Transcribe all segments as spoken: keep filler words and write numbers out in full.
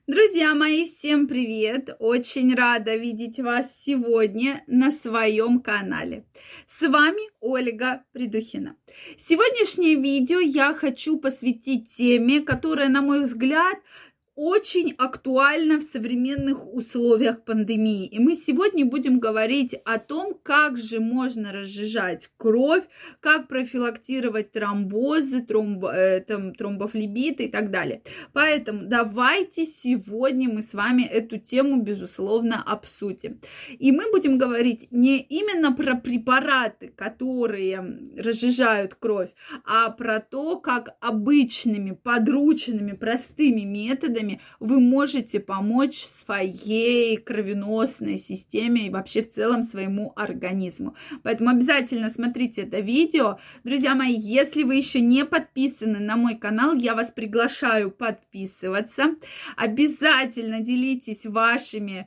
Друзья мои, всем привет! Очень рада видеть вас сегодня на своем канале. С вами Ольга Придухина. Сегодняшнее видео я хочу посвятить теме, которая, на мой взгляд, очень актуально в современных условиях пандемии. И мы сегодня будем говорить о том, как же можно разжижать кровь, как профилактировать тромбозы, тромб, э, там, тромбофлебиты и так далее. Поэтому давайте сегодня мы с вами эту тему, безусловно, обсудим. И мы будем говорить не именно про препараты, которые разжижают кровь, а про то, как обычными, подручными, простыми методами вы можете помочь своей кровеносной системе и вообще в целом своему организму. Поэтому обязательно смотрите это видео. Друзья мои, если вы еще не подписаны на мой канал, я вас приглашаю подписываться. Обязательно делитесь вашими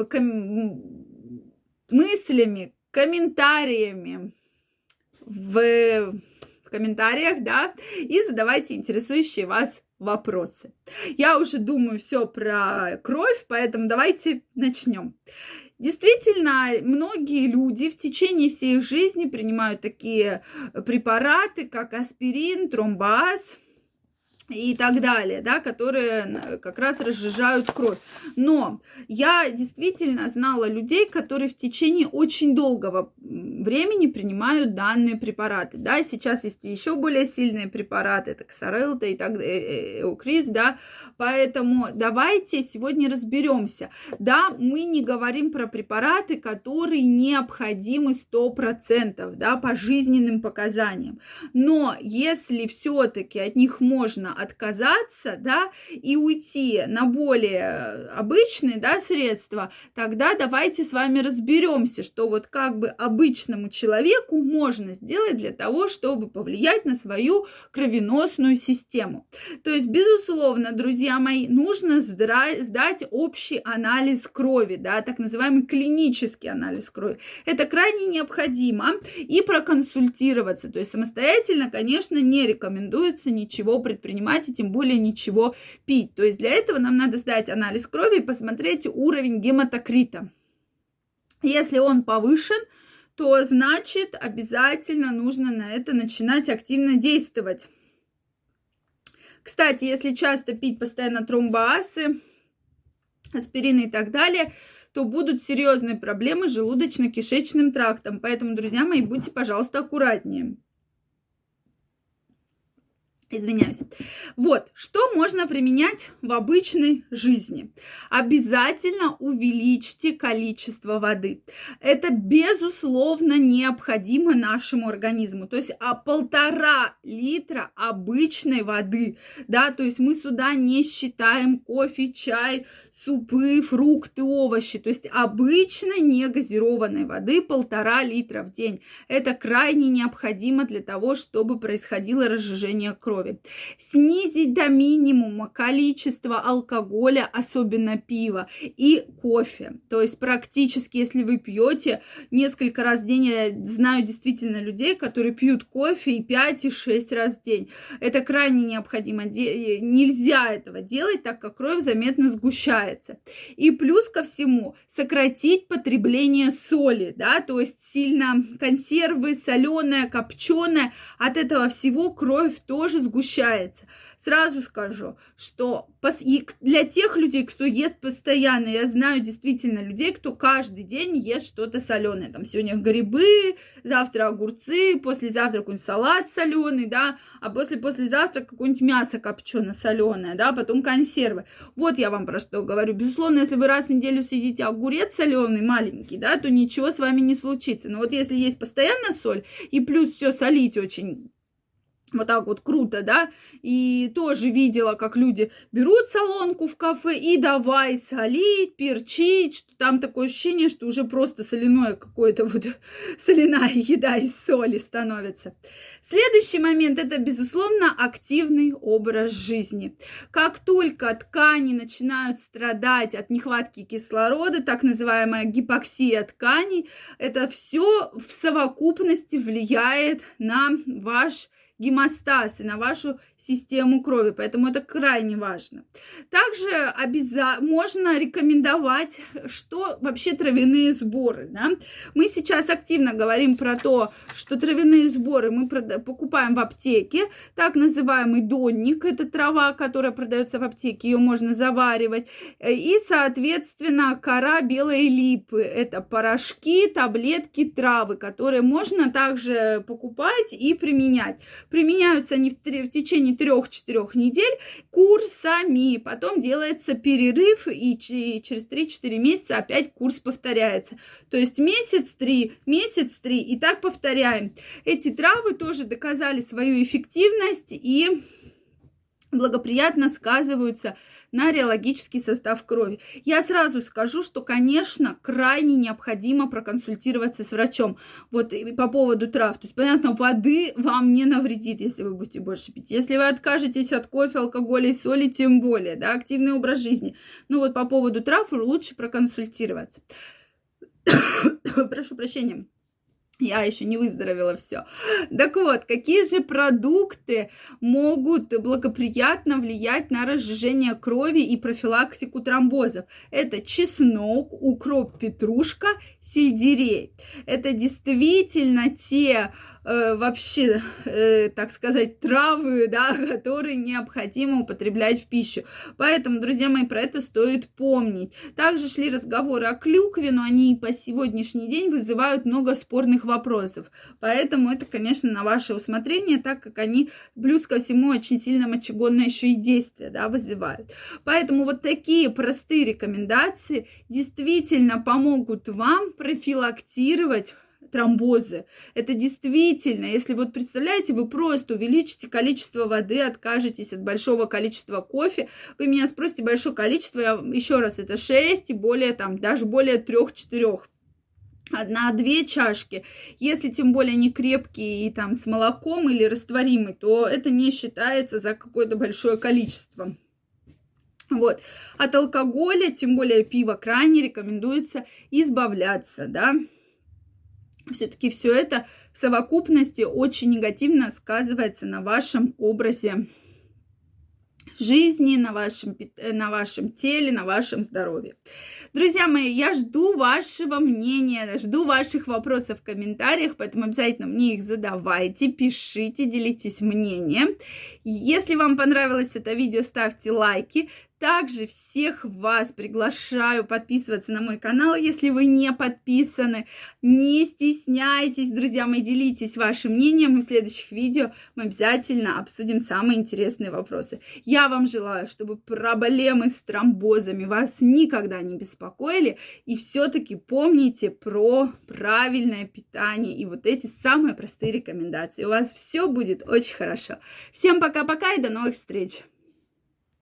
мыслями, комментариями в комментариях, да, и задавайте интересующие вас вопросы. Я уже думаю все про кровь, поэтому давайте начнем. Действительно, многие люди в течение всей их жизни принимают такие препараты, как аспирин, тромбоаз и так далее, да, которые как раз разжижают кровь. Но я действительно знала людей, которые в течение очень долгого времени принимают данные препараты, да, сейчас есть еще более сильные препараты, это Ксарелта и так далее, Эукрис, да, поэтому давайте сегодня разберемся. Да, мы не говорим про препараты, которые необходимы сто процентов, да, по жизненным показаниям, но если все-таки от них можно отказаться, да, и уйти на более обычные, да, средства, тогда давайте с вами разберемся, что вот как бы обычному человеку можно сделать для того, чтобы повлиять на свою кровеносную систему. То есть, безусловно, друзья мои, нужно сдать общий анализ крови, да, так называемый клинический анализ крови. Это крайне необходимо и проконсультироваться. То есть самостоятельно, конечно, не рекомендуется ничего предпринимать и тем более ничего пить. То есть для этого нам надо сдать анализ крови и посмотреть уровень гематокрита. Если он повышен, то значит обязательно нужно на это начинать активно действовать. Кстати, если часто пить постоянно тромбоазы, аспирины и так далее, то будут серьезные проблемы с желудочно-кишечным трактом. Поэтому, друзья мои, будьте, пожалуйста, аккуратнее. Извиняюсь. Вот, что можно применять в обычной жизни? Обязательно увеличьте количество воды. Это, безусловно, необходимо нашему организму. То есть, а полтора литра обычной воды, да, то есть мы сюда не считаем кофе, чай, супы, фрукты, овощи. То есть, обычной негазированной воды полтора литра в день. Это крайне необходимо для того, чтобы происходило разжижение крови. Снизить до минимума количество алкоголя, особенно пива, и кофе. То есть практически, если вы пьете несколько раз в день, я знаю действительно людей, которые пьют кофе и пять, и шесть раз в день. Это крайне необходимо. Нельзя этого делать, так как кровь заметно сгущается. И плюс ко всему сократить потребление соли, да, то есть сильно консервы, соленое, копченое. От этого всего кровь тоже сгущается. Сразу скажу, что для тех людей, кто ест постоянно, я знаю действительно людей, кто каждый день ест что-то соленое. Там сегодня грибы, завтра огурцы, послезавтра какой-нибудь салат соленый, да, а после-послезавтра какое-нибудь мясо копчено-соленое, да, потом консервы. Вот я вам про что говорю. Безусловно, если вы раз в неделю съедите огурец соленый, маленький, да, то ничего с вами не случится. Но вот если есть постоянно соль и плюс все солить очень вот так вот круто, да, и тоже видела, как люди берут солонку в кафе и давай солить, перчить, что там такое ощущение, что уже просто соляное какое-то вот соляная еда из соли становится. Следующий момент – это, безусловно, активный образ жизни. Как только ткани начинают страдать от нехватки кислорода, так называемая гипоксия тканей, это все в совокупности влияет на ваш гемостаз и на вашу систему крови, поэтому это крайне важно. Также обяза- можно рекомендовать, что вообще травяные сборы. Да? Мы сейчас активно говорим про то, что травяные сборы мы прода- покупаем в аптеке, так называемый донник, это трава, которая продается в аптеке, ее можно заваривать, и, соответственно, кора белой липы, это порошки, таблетки, травы, которые можно также покупать и применять. Применяются они в, в течение трех-четырех недель курсами. Потом делается перерыв, и через три-четыре месяца опять курс повторяется. То есть месяц три, месяц три, и так повторяем. Эти травы тоже доказали свою эффективность и благоприятно сказываются на реологический состав крови. Я сразу скажу, что, конечно, крайне необходимо проконсультироваться с врачом. Вот по поводу трав. То есть, понятно, воды вам не навредит, если вы будете больше пить. Если вы откажетесь от кофе, алкоголя и соли, тем более, да, активный образ жизни. Ну вот по поводу трав лучше проконсультироваться. Прошу прощения. Я еще не выздоровела, все. Так вот, какие же продукты могут благоприятно влиять на разжижение крови и профилактику тромбозов? Это чеснок, укроп, петрушка, сельдерей. Это действительно те э, вообще, э, так сказать, травы, да, которые необходимо употреблять в пищу. Поэтому, друзья мои, про это стоит помнить. Также шли разговоры о клюкве, но они по сегодняшний день вызывают много спорных вопросов. Поэтому это, конечно, на ваше усмотрение, так как они, плюс ко всему, очень сильно мочегонное еще и действие, да, вызывают. Поэтому вот такие простые рекомендации действительно помогут вам профилактировать тромбозы. Это действительно, если вот представляете, вы просто увеличите количество воды, откажетесь от большого количества кофе, вы меня спросите большое количество, я, еще раз, это шесть и более, там, даже более трех-четырех. Одна-две чашки. Если тем более не крепкий и там с молоком или растворимый, то это не считается за какое-то большое количество. Вот. От алкоголя, тем более пива, крайне рекомендуется избавляться, да. Все-таки все это в совокупности очень негативно сказывается на вашем образе жизни, на вашем, на вашем теле, на вашем здоровье. Друзья мои, я жду вашего мнения, жду ваших вопросов в комментариях, поэтому обязательно мне их задавайте, пишите, делитесь мнением. Если вам понравилось это видео, ставьте лайки. Также всех вас приглашаю подписываться на мой канал, если вы не подписаны. Не стесняйтесь, друзья мои, делитесь вашим мнением. И в следующих видео мы обязательно обсудим самые интересные вопросы. Я вам желаю, чтобы проблемы с тромбозами вас никогда не беспокоили. И все-таки помните про правильное питание и вот эти самые простые рекомендации. У вас все будет очень хорошо. Всем пока-пока и до новых встреч!